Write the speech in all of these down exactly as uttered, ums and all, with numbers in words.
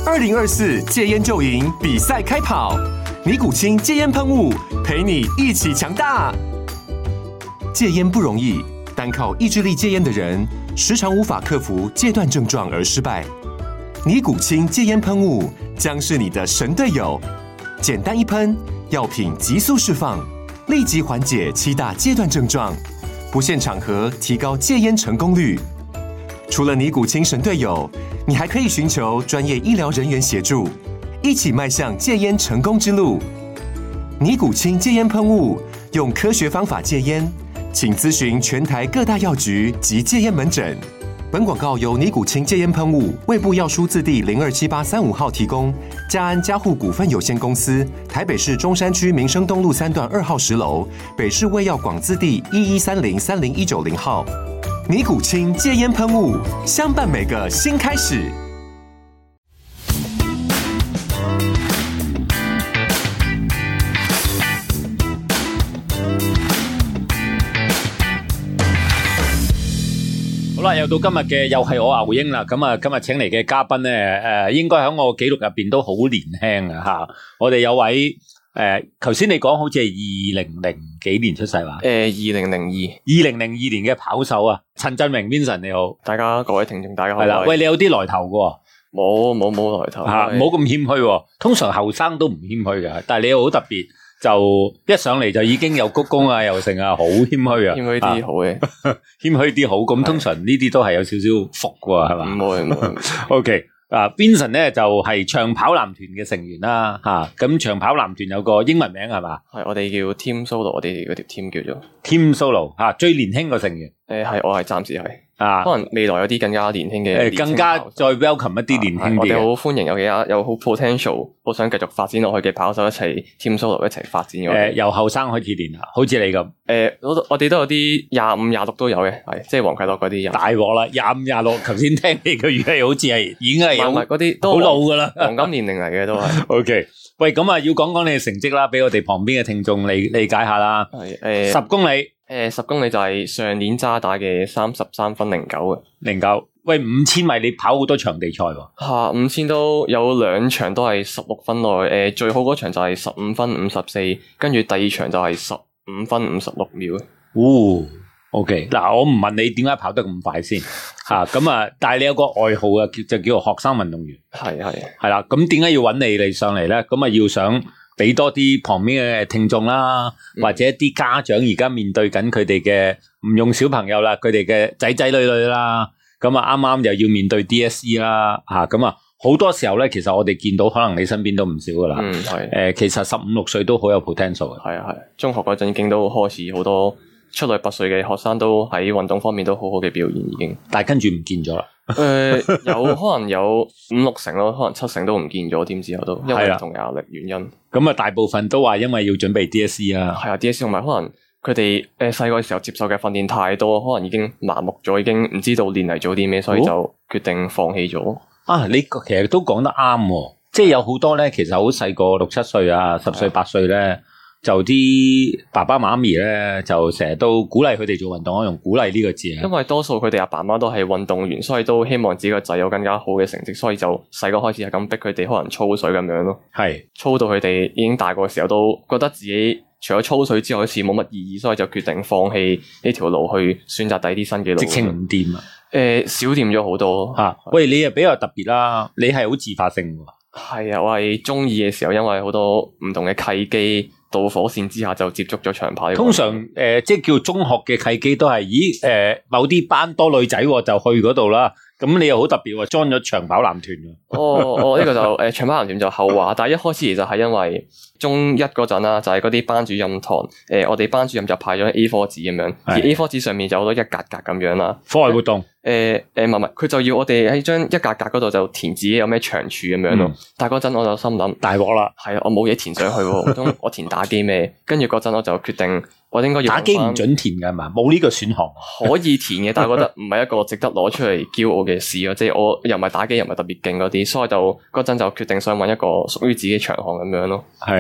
二零二四戒烟就赢比赛开跑，尼古清戒烟喷雾陪你一起强大。戒烟不容易，单靠意志力戒烟的人，时常无法克服戒断症状而失败。尼古清戒烟喷雾将是你的神队友，简单一喷，药品急速释放，立即缓解七大戒断症状，不限场合提高戒烟成功率。除了尼古清神队友，你还可以寻求专业医疗人员协助，一起迈向戒烟成功之路。尼古清戒烟喷雾，用科学方法戒烟，请咨询全台各大药局及戒烟门诊。本广告由尼古清戒烟喷雾、卫部药书字第零二七八三五号提供，嘉安嘉护股份有限公司，台北市中山区民生东路三段二号十楼，北市卫药广字第一一三零三零一九零号。尼古清戒烟喷雾，相伴每个新开始。 好啦，又到今日嘅又係我牛英啦。咁啊，今日請嚟嘅嘉賓咧，誒、呃，應該喺我記錄入邊都好年輕啊吓。我哋有位誒，頭、呃、先你講好似係二零零幾年出世話？ 誒、呃，二零零二， 二零零二年嘅跑手啊，陳振榮 Vincent 你好， 大家各位聽眾大家好。 係啦，喂，你有啲來頭嘅， 冇冇冇來頭吓，唔好咁謙虛。通常後生都唔謙虛嘅，但係你又好特別。就一上嚟就已經有鞠躬啊，又成啊，好謙虛啊， 謙虛啲好嘅， 謙虛啲好。咁通常呢啲都係有少少服嘅，係嘛？ 唔會唔會。 O K， 啊 ，Vincent 咧就係、是、長跑男團嘅成員啦，吓、啊、咁長跑男團有個英文名係嘛？ 係我哋叫 Team Solo， 我哋嗰條 team 叫做 Team Solo， 吓、啊、最年輕個成員。 誒係、呃、我係暫時係。 啊， 可能未來有啲更加年輕嘅， 誒，更加再 welcome 一啲年輕啲、啊、 我哋好歡迎有幾家有好 potential， 好想繼續發展落去嘅跑手一齊 team solo 一齊發展嘅。誒、 呃，由後生開始練啊，好似你咁。誒、 呃，我我哋都有啲廿五、廿六都有嘅，係即係黃啟樂嗰啲人。 大鑊啦，廿五、廿六，頭先聽你嘅語氣好似係已經係有嗰啲都好老噶啦， 黃金年齡嚟嘅都係。 O K， 喂，咁啊，要講講你嘅成績啦，俾我哋旁邊嘅聽眾理理解下啦。係誒、呃，十公里。 誒、呃，十公里就係上年渣打嘅三十三分零九嘅零九。喂，五千米你跑好多場地賽喎。 吓、啊，五千都有兩場都係十六分內。誒、呃，最好嗰場就係十五分五十四，跟住第二場就係十五分五十六秒。 哦 ，OK， 嗱，我唔問你點解跑得咁快先吓，咁啊，但係你有個外號啊，就叫做學生運動員。係係係啦，咁點解要揾你嚟上嚟咧？咁啊，要想俾多啲旁邊嘅聽眾啦，嗯、或者啲家長而家面對緊佢哋嘅唔用小朋友啦，佢哋嘅仔仔女女啦，咁啊啱啱又要面對 D S E 啦，吓咁啊好多時候咧，其實我哋見到可能你身邊都唔少噶啦，嗯係，誒、呃、其實十五六歲都好有 potential 嘅， 係啊係，中學嗰陣已經都開始好多出類拔萃嘅學生都喺運動方面都好好嘅表現已經， 但係跟住唔見咗啦。 誒、呃，有可能有五六成咯，可能七成都唔見咗添，之後都因為唔同壓力原因。 咁啊，大部分都話因為要準備 D S E 啊。 係啊 ，D S E 同埋可能佢哋誒細個嘅時候接受嘅訓練太多，可能已經麻木咗，已經唔知道練嚟做啲咩，所以就決定放棄咗。哦、 啊，你其實都講得啱，即係有好多咧，其實好細個六七歲啊，十歲八歲咧。就啲爸爸媽咪咧，就成日都鼓勵佢哋做運動，我用鼓勵呢個字啊。因為多數佢哋阿爸媽都係運動員，所以都希望自己個仔有更加好嘅成績，所以就細個開始係咁逼佢哋，可能操水咁樣咯。係操到佢哋已經大個嘅時候，都覺得自己除咗操水之外，好似冇乜意義，所以就決定放棄呢條路，去選擇第啲新嘅路。直情唔掂啊！誒、呃，少掂咗好多吓。 喂，你又比較特別啦，你係好自發性喎。 係啊，我係中意嘅時候，因為好多唔同嘅契機。導火線之下就接觸咗長跑。 通常誒、呃，即係叫中學嘅契機都係，咦誒、呃，某啲班多女仔就去嗰度啦。咁你又好特別喎，join咗長跑男團嘅。 哦，哦，呢、這個就誒、呃、長跑男團就後話，但係一開始其實係因為中一嗰陣啦，就係嗰啲班主任堂，誒、呃，我哋班主任就派咗 A 四 紙咁樣，而 A 四 紙上面就好多一格格咁樣啦。 課外活動。 誒誒，唔係唔係，佢就要我哋喺張一格格嗰度就填自己有咩長處咁樣咯。嗯、但係嗰陣我就心諗大鑊啦，係啊，我冇嘢填上去，唔通我填打機咩？跟住嗰陣我就決定我應該要打機唔准填噶嘛，冇呢個選項。 可以填嘅，但係覺得唔係一個值得攞出嚟驕傲嘅事咯。即係我又唔係打機，又唔係特別勁嗰啲，所以就嗰陣就決定想揾一個屬於自己長項咁樣咯。係。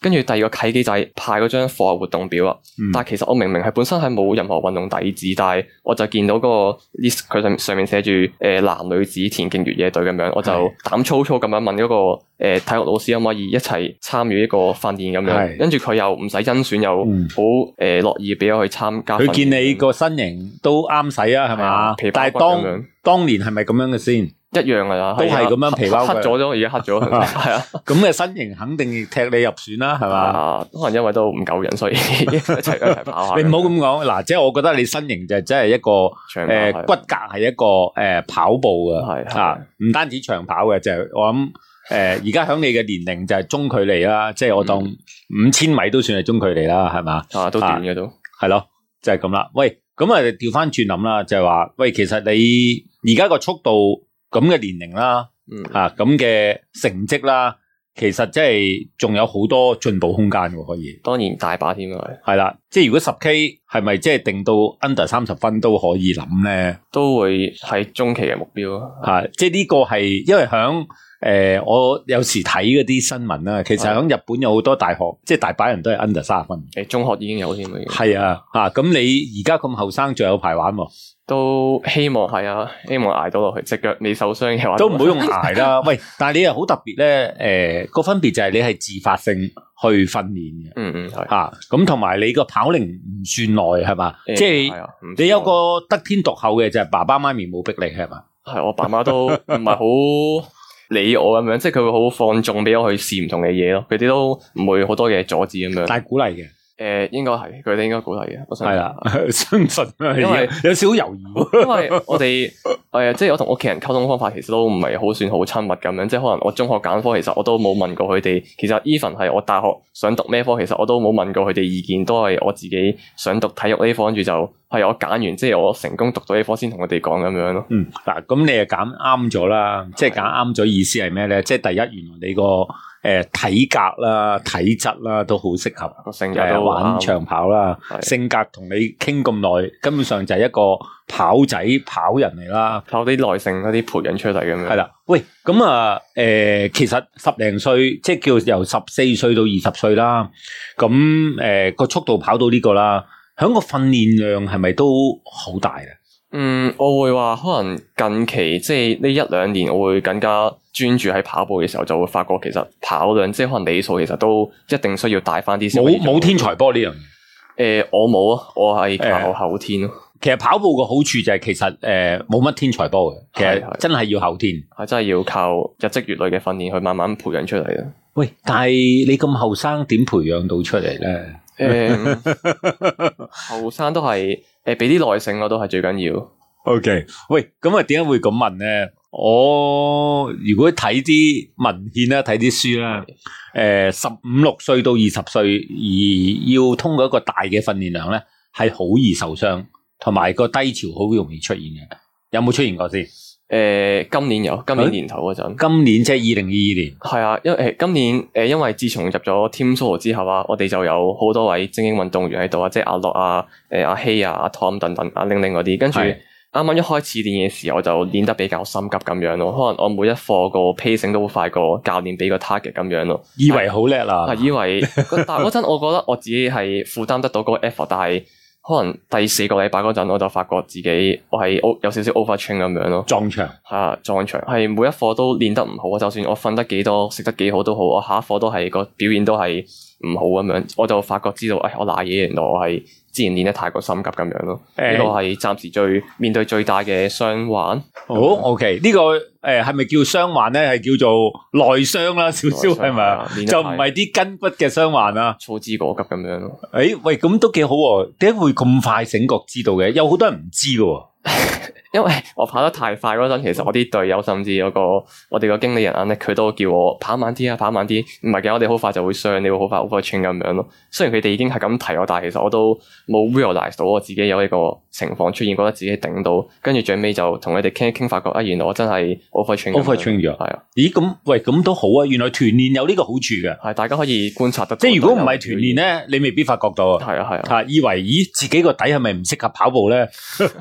跟住第二個契機就係派嗰張課外活動表啊。嗯、但係其實我明明係本身係冇任何運動底子，但係我就見到嗰個 list 佢上上面寫住誒男女子田徑越野隊咁樣，我就膽粗粗咁樣問嗰、那個誒、呃、體育老師可唔可以一齊參與呢個訓練咁樣。跟住佢又唔使甄選，又好誒樂意俾我去參加。佢見你個身形都啱使啊，係嘛？但係當當年係咪咁樣嘅先？ 一樣噶啦， 都係咁樣皮包黑咗咗，而家黑咗，係啊。 咁嘅身形肯定踢你入選啦，係嘛？ 可能因為都唔夠人，所以一齊一齊跑下。 你唔好咁講，嗱，即係我覺得你身形就真係一個誒骨骼係一個誒跑步嘅，係啊，唔單止長跑嘅，就係我諗誒而家響你嘅年齡就係中距離啦，即係我當五千米都算係中距離啦，係嘛？ 啊，都短嘅都係咯，就係咁啦。喂，咁啊調翻轉諗啦，就係話，喂，其實你而家個速度。咁嘅年齡啦，嗯，啊，咁嘅成績啦，其實即係仲有好多進步空間嘅，可以。 當然大把添啊， 係啦，即係如果十 K 係咪即係定到 under 三十分都可以諗咧？ 都會係中期嘅目標啊， 啊，即係呢個係因為響誒、呃，我有時睇嗰啲新聞啦，其實響日本有好多大學，即係大把人都係 under 三十分。 誒，中學已經有添啊。 係啊，啊，咁你而家咁後生，仲有排玩喎？ 都希望係啊，希望捱到落去，隻腳未受傷嘅話都唔好用捱啦。喂，但係你又好特別咧，誒、呃，個分別就係你係自發性去訓練嘅， 嗯嗯係吓，咁同埋你個跑齡唔算耐係嘛，即係、嗯、你有個得天獨厚嘅就係爸爸媽咪冇逼你係嘛， 係我爸媽都唔係好理我咁樣，即係佢會好放縱俾我去試唔同嘅嘢咯，佢哋都唔會好多嘢阻止咁樣， 但係鼓勵嘅。 誒、呃，應該係佢哋應該鼓勵嘅，我係啦，相信啊，因為有少少猶豫， 因為我哋誒，即係我同屋企人溝通方法，其實都唔係好算好親密咁樣，即係可能我中學揀科，其實我都冇問過佢哋，其實 even 係我大學想讀咩科，其實我都冇問過佢哋意見，都係我自己想讀體育呢科，跟住就係我揀完，即係我成功讀到呢科先同佢哋講咁樣咯。 嗯，嗱，咁你又揀啱咗啦，即係揀啱咗，意思係咩咧？即係第一，原來你個誒、呃，體格啦、體質啦，都好適合個性格都玩長跑啦。性格同你傾咁耐，根本上就係一個跑仔跑人嚟啦， 靠啲耐性嗰啲培養出嚟咁樣。 係啦，喂，咁啊，誒、呃，其實十零歲，即係叫由十四歲到二十歲啦。咁誒，個、呃、速度跑到呢個啦，響個訓練量係咪都好大啊？ 嗯，我會話可能近期即係呢一兩年，我會更加專注喺跑步嘅時候，就會發覺其實跑量即係可能里數，其實都一定需要帶翻啲。 冇冇天才波呢樣嘢？ 誒，我冇啊，我係靠後天咯、呃。 其實跑步個好處就係其實誒冇乜天才波嘅，其實真係要後天， 係真係要靠日積月累嘅訓練去慢慢培養出嚟嘅。 喂，但係你咁後生，點培養到出嚟咧？ 誒，後生都係誒俾啲耐性，我都係最緊要。 OK，喂，咁啊，點解會咁問咧？我如果睇啲文獻啦，睇啲書啦，誒，十五六歲到二十歲而要通過一個大嘅訓練量咧，係好易受傷，同埋個低潮好容易出現嘅。有冇出現過先？ 誒、呃，今年有，今年年頭嗰陣， 今年即係二零二二年， 係啊，因為誒，今年誒、呃，因為自從入咗 Team Solo 之後啊，我哋就有好多位精英運動員喺度啊，即係阿樂啊、誒阿希啊、阿 Tom 等等、阿玲玲嗰啲，跟住啱啱一開始練嘅時候，我就練得比較心急咁樣咯，可能我每一課個 pacing 都好快過教練俾個 target 咁樣咯， 以為好叻啦， 係以為，但係嗰陣我覺得我自己係負擔得到嗰個 effort， 但係。可能第四個禮拜嗰陣，我就發覺自己我係有少少 overtrain 咁樣咯， 撞牆係啊，撞牆係每一課都練得唔好啊，就算我瞓得幾多、食得幾好都好，我下一課都係個表現都係唔好咁樣，我就發覺知道，哎，我瀨嘢，原來我係之前練得太過心急咁樣咯，呢、欸、個係暫時最面對最大嘅傷患。 好 ，OK，呢、這個誒係咪叫傷患咧？係叫做內傷啦，少少係咪啊？就唔係啲筋骨嘅傷患啊， 操之過急咁樣咯。 誒、欸，喂，咁都幾好喎，點解會咁快醒覺知道嘅？有好多人唔知㗎。 因為我跑得太快嗰陣，其實我啲隊友甚至有個我哋個經理人啊，佢都叫我跑慢啲啊，跑慢啲。唔係嘅，我哋好快就會傷，你會好快 overtrain 咁樣咯。雖然佢哋已經係咁提我，但係其實我都冇 realize 到我自己有呢個情況出現，覺得自己頂到，跟住最尾就同佢哋傾一傾，發覺啊，原來我真係 overtrain overtrain 咗。係啊， 咦咁喂，咁都好啊，原來團練有呢個好處嘅。 係大家可以觀察得到， 即係如果唔係團練咧，你未必發覺到。 係啊係啊， 吓以為咦自己個底係咪唔適合跑步咧？ 直接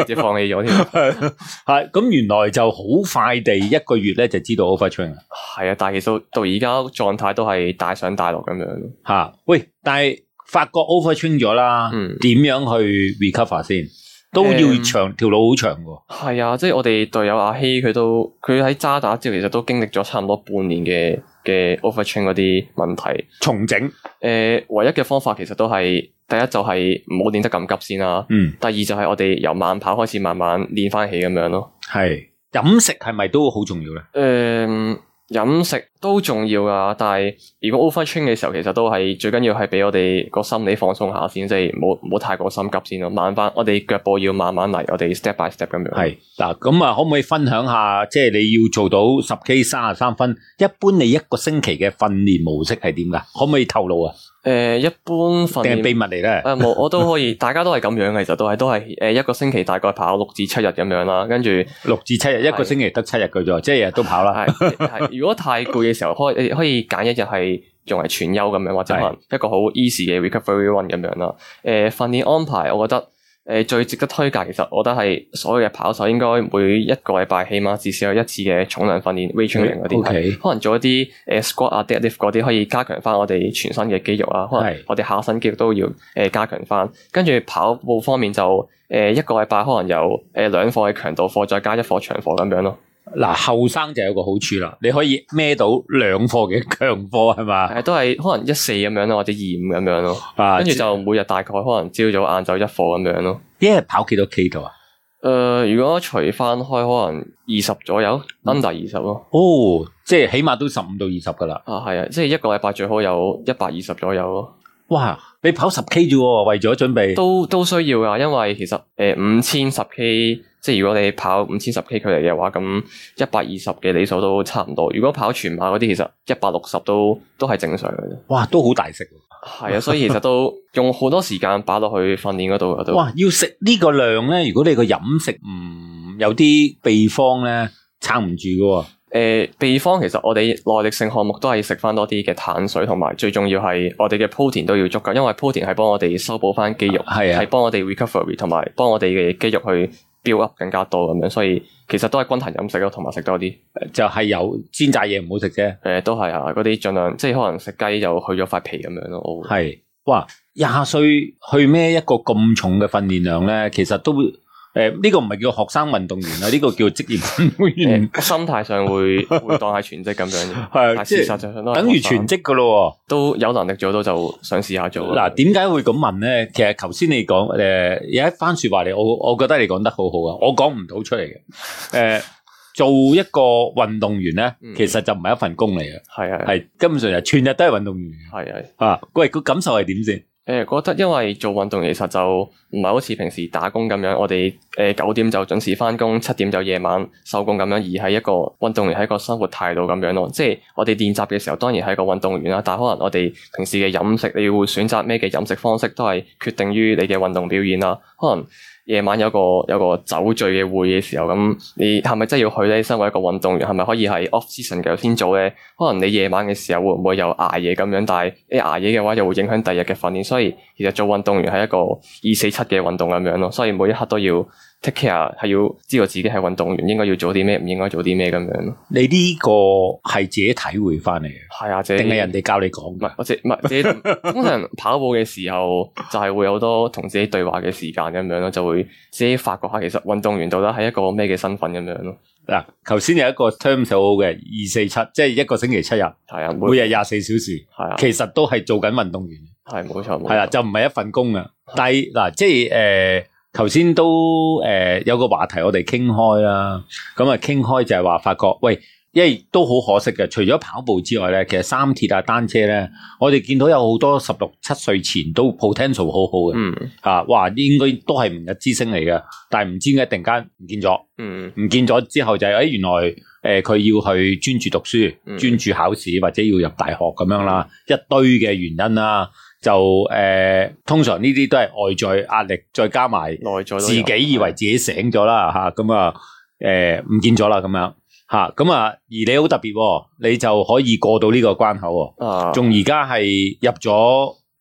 直放棄咗添。 係咁，原來就好快地一個月咧就知道 overtrain 啦。 係啊，但係其實到而家狀態都係大上大落咁樣。 吓，喂，但係發覺 overtrain 咗啦，點、嗯、樣去 recover 先？都要長條、嗯、路好長喎。係啊，即係我哋隊友阿希佢都佢喺渣打之後，其實都經歷咗差唔多半年嘅嘅 overtrain 嗰啲問題重整。 誒、呃，唯一嘅方法其實都係第一就係唔好練得咁急先啦。嗯。第二就係我哋由慢跑開始慢慢練翻起咁樣咯。 係飲食係咪都好重要咧？誒、 呃。飲食都重要噶，但係如果 overtrain 嘅時候，其實都係最緊要係俾我哋個心理放鬆下先，即係唔好唔好太過心急先咯。慢翻，我哋腳步要慢慢嚟，我哋 step by step 咁樣。 係嗱，咁啊，可唔可以分享下，即係你要做到十 K 三十三分，一般你一個星期嘅訓練模式係點噶？可唔可以透露啊？ 誒、呃，一般訓練定係秘密嚟咧？ 誒，冇，我都可以，大家都係咁樣嘅，其實都係都係誒一個星期大概跑六至七日咁樣啦，跟住六至七日，一個星期得七日嘅啫，即係日日都跑啦。 係係，如果太攰嘅時候，可以可以揀一日係用嚟全休咁樣，或者可能一個好 easy 嘅 recovery run 咁樣啦。誒、呃，訓練安排，我覺得。誒，最值得推介，其實我覺得係所有嘅跑手應該每一個禮拜起碼至少有一次嘅重量訓練 weight training 嗰啲，okay. 可能做一啲誒 squat 啊 deadlift 嗰啲，可以加強翻我哋全身嘅肌肉啊，可能我哋下身肌肉都要誒加強翻。跟住跑步方面就誒一個禮拜可能有誒兩課嘅強度課，再加一課長課咁樣咯。 嗱，後生就有個好處啦，你可以孭到兩課嘅強課係嘛？ 係都係可能一四咁樣咯，或者二五咁樣咯。啊，跟住就每日大概可能朝早晏晝一課咁樣咯。 一日跑幾多 K 度啊？ 誒、呃，如果除翻開可能二十左右、嗯、，under 二十咯。 哦，即係起碼都十五到二十噶啦。 啊，係啊，即係一個禮拜最好有一百二十左右咯。 哇，你跑十 K 啫，為咗準備都都需要噶，因為其實誒五千十 K。即係如果你跑五千十 K 距離嘅話，咁一百二十嘅里數都差唔多。如果跑全馬嗰啲，其實一百六十都都係正常嘅啫。 哇，都好大食。 係啊，所以其實都用好多時間擺落去訓練嗰度都。 哇，要食呢個量咧，如果你個飲食唔有啲秘方咧，撐唔住㗎。 誒、呃，秘方其實我哋耐力性項目都係食翻多啲嘅碳水，同埋最重要係我哋嘅 protein 都要足夠，因為 protein 係幫我哋修補翻肌肉，係啊，係幫我哋 recovery， 同埋幫我哋嘅肌肉去 build up 更加多咁樣，所以其實都係均衡飲食咯，同埋食多啲。 就係有煎炸嘢唔好食啫。誒、 呃，都係啊，嗰啲盡量即係可能食雞就去咗塊皮咁樣咯。 係，哇，廿歲去孭一個咁重嘅訓練量咧，其實都。誒，呢個唔係叫學生運動員啊，呢、這個叫職業運動員。 心態上會會當係全職咁樣嘅，係事實上都等於全職噶咯。 都有能力做到就想試下做。 嗱，點解會咁問咧？其實頭先你講誒有一番說話你，我我覺得你講得好好啊，我講唔到出嚟嘅。誒、呃，做一個運動員咧，其實就唔係一份工嚟嘅，係係係根本上就全日都係運動員。係係啊，喂，個感受係點先？ 誒，覺得因為做運動其實就唔係好似平時打工咁樣，我哋誒九點就準時翻工，七點就夜晚收工咁樣，而係一個運動員係一個生活態度咁樣咯。即係我哋練習嘅時候，當然係一個運動員啦，但係可能我哋平時嘅飲食，你會選擇咩嘅飲食方式，都係決定於你嘅運動表現啦。可能夜晚有個有個酒醉嘅會嘅時候，咁你係咪真係要去咧？身為一個運動員，係咪可以係 off season 嘅先做咧？可能你夜晚嘅時候會唔會有捱夜咁樣？但係你捱夜嘅話，又會影響第二日嘅訓練。所以其實做運動員係一個二四七嘅運動咁樣咯。所以每一刻都要 take care，係要知道自己係運動員應該要做啲咩，唔應該做啲咩咁樣咯。 你呢個係自己體會翻嚟嘅， 係啊，定係人哋教你講？ 唔係，我自唔係自己。通常跑步嘅時候就係會有好多同自己對話嘅時間咁樣咯，就會自己發覺下其實運動員到底係一個咩嘅身份咁樣咯。 嗱，頭先有一個 term 好好嘅二四七，即係一個星期七日，係啊，每日廿四小時，係啊，其實都係做緊運動員， 係冇錯， 係啦，就唔係一份工啊。但係嗱，即係誒，頭先都誒有個話題我哋傾開啦，咁啊傾開就係話發覺，喂。因為都好可惜嘅，除咗跑步之外咧，其實三鐵啊、單車咧，我哋見到有好多十六七歲前都 potential 好好嘅，嗯，啊，哇，應該都係明日之星嚟嘅，但係唔知點解突然間唔見咗，嗯，唔見咗之後就係、是、誒、哎，原來誒佢、呃、要去專注讀書、嗯、專注考試或者要入大學咁樣啦，一堆嘅原因啦，就誒、呃，通常呢啲都係外在壓力，再加埋內在自己以為自己醒咗啦，吓咁啊，誒唔見咗啦咁樣。吓咁啊！而你好特別，你就可以過到呢個關口，仲而家係入咗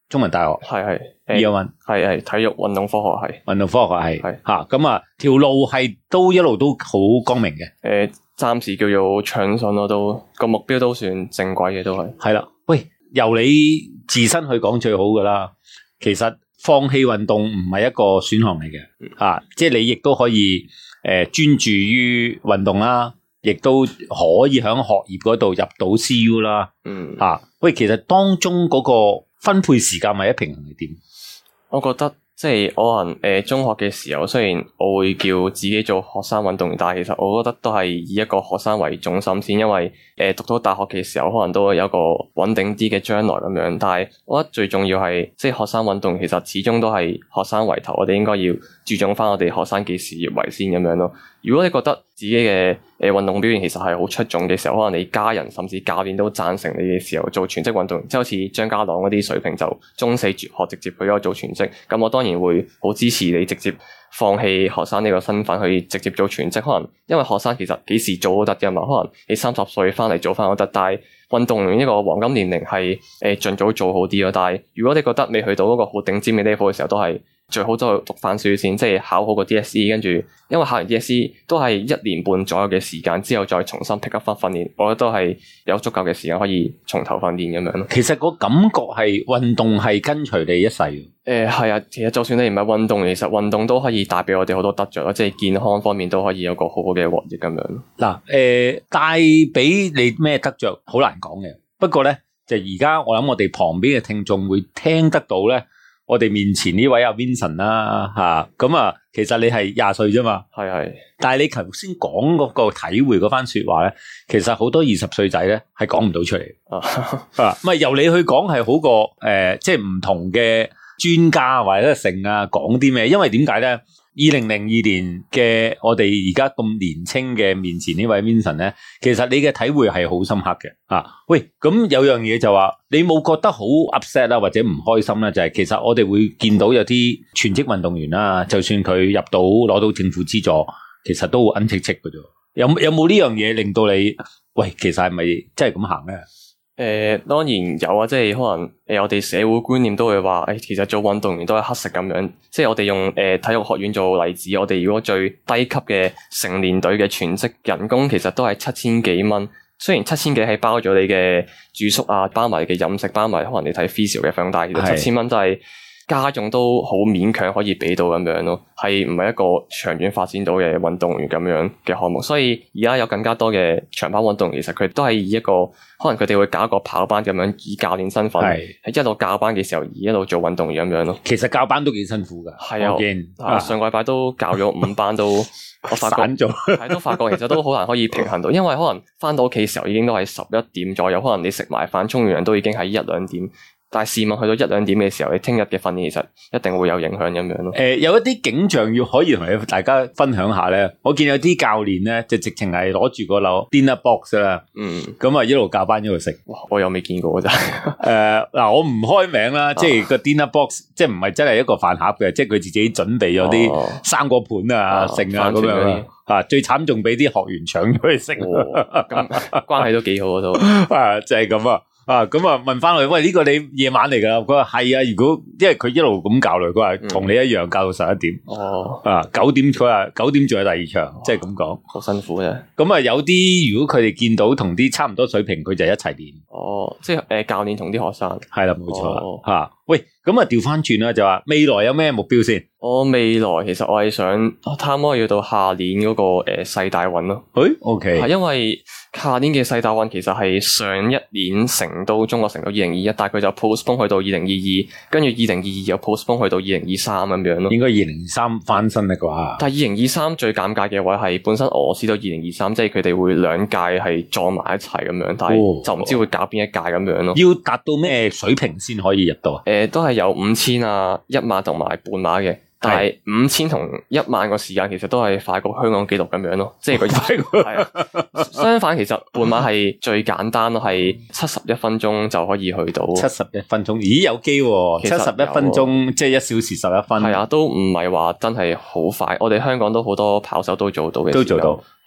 中文大學， 係係 Year One， 係係體育運動科學系， 運動科學系， 係吓咁啊，條路係都一路都好光明嘅。誒、 呃，暫時叫做暢順咯，都個目標都算正軌嘅，都係。係啦，喂，由你自身去講最好噶啦。其實放棄運動唔係一個選項嚟嘅，吓、嗯，即係你亦都可以誒專注於運動啦。亦都可以喺學業嗰度入到 C U 啦，嗯，吓、啊，喂，其實當中嗰個分配時間或者平衡係點？ 我覺得即係我可能誒、呃、中學嘅時候，雖然我會叫自己做學生運動員，但係其實我覺得都係以一個學生為重心先，因為誒、呃、讀到大學嘅時候，可能都會有一個穩定啲嘅將來咁樣。但係我覺得最重要係即係學生運動，其實始終都係學生為頭，我哋應該要注重翻我哋學生嘅事業為先咁樣咯。如果你覺得自己嘅誒運動表現其實係好出眾嘅時候，可能你家人甚至教練都贊成你嘅時候做全職運動員，即係好似張家朗嗰啲水平就中四輟學直接去咗做全職，咁我當然會好支持你直接放棄學生呢個身份去直接做全職。可能因為學生其實幾時做都得㗎嘛，可能你三十歲翻嚟做翻都得，但係運動員呢個黃金年齡係誒盡早做好啲咯。但係如果你覺得未去到嗰個好頂尖嘅 level 嘅時候，都係最好都係讀翻書先，即係考好個 D S E， 跟住因為考完 D S E 都係一年半左右嘅時間，之後再重新 pick up 翻訓練，我覺得都係有足夠嘅時間可以從頭訓練咁樣咯。 其實個感覺係運動係跟隨你一世。 誒係啊，其實就算你唔係運動，其實運動都可以帶俾我哋好多得着咯，即係健康方面都可以有個好好嘅獲益咁樣。 嗱，誒帶俾你咩得着好難講嘅，不過咧就而家我諗我哋旁邊嘅聽眾會聽得到咧。我哋面前呢位阿 Vincent 啦，吓咁啊，其實你係廿歲啫嘛，係係，但係你頭先講嗰個體會嗰番說話咧，其實好多二十歲仔咧係講唔到出嚟，啊，唔係由你去講係好過誒，即係唔同嘅專家或者成啊講啲咩？因為點解咧？二零零二年嘅我哋而家咁年青嘅面前呢位 Vincent 咧，其實你嘅體會係好深刻嘅啊！喂，咁有樣嘢就話你冇覺得好 upset 啦，或者唔開心啦？就係、是、其實我哋會見到有啲全職運動員啦，就算佢入到攞到政府資助，其實都好奀戚戚嘅啫。有有冇呢樣嘢令到你喂？其實係咪真係咁行咧？ 誒、呃，當然有啊，即係可能誒、呃，我哋社會觀念都會話，誒、哎，其實做運動員都係乞食咁樣。即係我哋用誒、呃、體育學院做例子，我哋如果最低級嘅成年隊嘅全職人工，其實都係七千幾蚊。雖然七千幾係包咗你嘅住宿啊，包埋你嘅飲食，包埋可能你睇 physio 嘅費用，但係其實七千蚊都係家眾都好勉強可以俾到咁樣咯，係唔係一個長遠發展到嘅運動員咁樣嘅項目？所以而家有更加多嘅長跑運動員，其實佢都係以一個可能佢哋會搞一個跑班咁樣，以教練身份喺一路教班嘅時候，而一路做運動員咁樣咯。其實教班都幾辛苦噶，係啊，我見啊，上個禮拜都教咗五班都，我發覺係都發覺其實都好難可以平衡到，因為可能翻到屋企嘅時候已經都係十一點左右，可能你食埋飯沖完涼都已經係一兩點。但係試問去到一兩點嘅時候，你聽日嘅訓練其實一定會有影響咁樣咯。誒、呃，有一啲景象要可以同你大家分享下咧。我見有啲教練咧，就直情係攞住個樓 dinner box 啦，嗯，咁啊一路教班一路食。哇，我又未見過真係。誒、呃，嗱，我唔開名啦，即係個 dinner box，即係唔係真係一個飯盒嘅，即係佢自己準備咗啲生果盤啊、剩啊咁樣啊。最慘仲俾啲學員搶咗去食，咁關係都幾好都。啊，就係咁啊。啊，咁啊，問翻佢，喂，呢、這個你夜晚嚟噶啦？佢話係啊，如果因為佢一路咁教嚟，佢話同你一樣教到十一點。哦，啊，九點佢話九點仲有第二場，即係咁講，好辛苦嘅。咁啊，有啲如果佢哋見到同啲差唔多水平，佢就一齊練。哦，即係誒、呃，教練同啲學生係啦，冇錯啦，吓、哦啊。喂，咁啊，調翻轉啦，就話未來有咩目標先？我未來其實我係想貪摸要到下年嗰、那個誒、呃、世大運咯。誒、欸、，OK，係因為下年嘅世大運其實係上一年成都中國成都二零二一，但係佢就 postpone 去到二零二二，跟住二零二二又 postpone 去到二零二三咁樣咯。應該二零二三翻身啦啩？但係二零二三最尷尬嘅位係本身俄羅斯到二零二三，即係佢哋會兩屆係撞埋一齊咁樣，但係就唔知會搞邊一屆咁樣咯。要達到咩水平先可以入到啊？誒、呃，都係有五千啊、一萬同埋半馬嘅。但係五千同一萬個時間其實都係快過香港紀錄咁樣咯，即係個係啊。相反，其實半馬係最簡單咯，係七十一分鐘就可以去到。七十一分鐘，咦有機喎？七十一分鐘即係一小時十一分。係啊，都唔係話真係好快。我哋香港都好多跑手都做到嘅。都做到。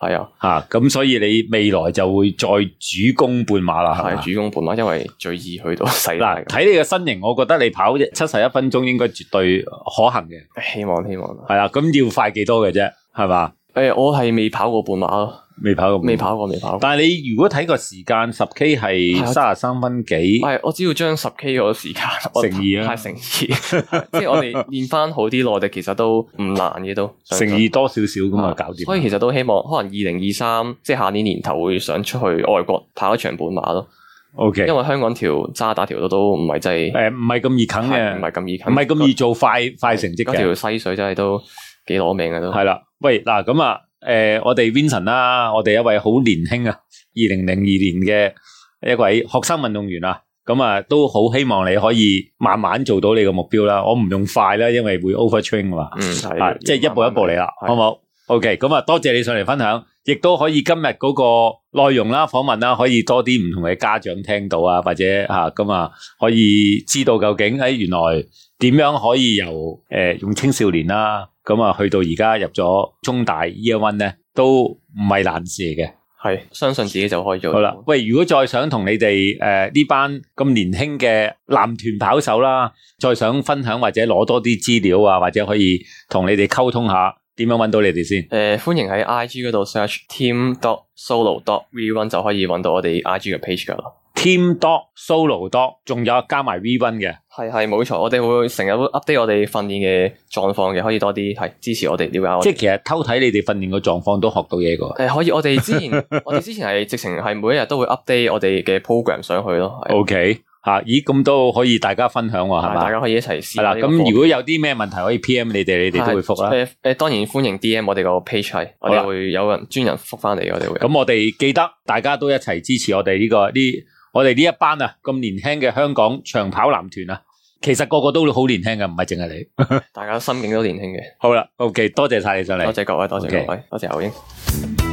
係啊， 吓咁、啊、所以你未來就會再主攻半馬啦，係主攻半馬，因為最易去到細嗱。睇你嘅身形，我覺得你跑七十一分鐘應該絕對可行嘅。 希望希望係啦，咁要快幾多嘅啫，係嘛？誒、 欸，我係未跑過半馬咯。 未跑過， 未跑過，未跑過。 但係你如果睇個時間，十 K 係三十三分幾。 係，我只要將十 K 嗰個時間乘二啊， 係乘二，即係我哋練翻好啲，內地其實都唔難嘅都。 乘二多少少咁啊，搞掂。 所以其實都希望，可能二零二三，即係下年年頭會想出去外國跑一場半馬咯。 OK， 因為香港條渣打條路都唔係真係， 誒唔係咁易啃嘅， 唔係咁易啃， 唔係咁易做快快成績嘅。 嗰條西水真係都幾攞命嘅都。 係啦，喂嗱咁啊。誒、呃，我哋 Vincent 啦，我哋一位好年輕啊，二零零二年嘅一位學生運動員啊，咁啊都好希望你可以慢慢做到你個目標啦。我唔用快啦，因為會 overtrain 啊嘛， 嗯係、啊， 即係一步一步嚟啦，好唔好 ？OK，咁啊多謝你上嚟分享，亦都可以今日嗰個內容啦、訪問啦，可以多啲唔同嘅家長聽到啊，或者吓咁啊，可以知道究竟喺原來點樣可以由誒、呃、用青少年啦。咁啊，去到而家入咗中大 Year One 咧，都唔係難事嘅， 係相信自己就可以做。 好啦，喂，如果再想同你哋誒呢班咁年輕嘅男團跑手啦，再想分享或者攞多啲資料啊，或者可以同你哋溝通下，點樣搵到你哋先？誒、 呃，歡迎喺 I G 嗰度 search team dot solo dot v one 就可以搵到我哋 I G 嘅 page 噶啦。 team dot solo dot 仲有加埋 V one 嘅， 係係冇錯，我哋會成日會 update 我哋訓練嘅狀況嘅，可以多啲係支持我哋了解我哋。 即係其實偷睇你哋訓練嘅狀況都學到嘢噶。 誒、呃，可以，我哋之前我哋之前係直情係每一日都會 update 我哋嘅 program 上去咯。 OK，吓、啊，咦，咁都可以大家分享喎，係嘛？ 大家可以一齊試。係啦，咁如果有啲咩問題可以 P M 你哋，你哋都會覆啦。 誒誒，當然歡迎 D M 我哋個 page 係，我哋會有人專人覆翻嚟，我哋會。 咁我哋記得大家都一齊支持我哋呢、這個呢。我哋呢一班啊咁年輕嘅香港長跑男團啊，其實個個都好年輕嘅，唔係淨係你， 大家心境都年輕嘅。 好啦 ，OK， 多謝晒你上嚟， 多謝各位，多謝各位，okay. 多謝牛英。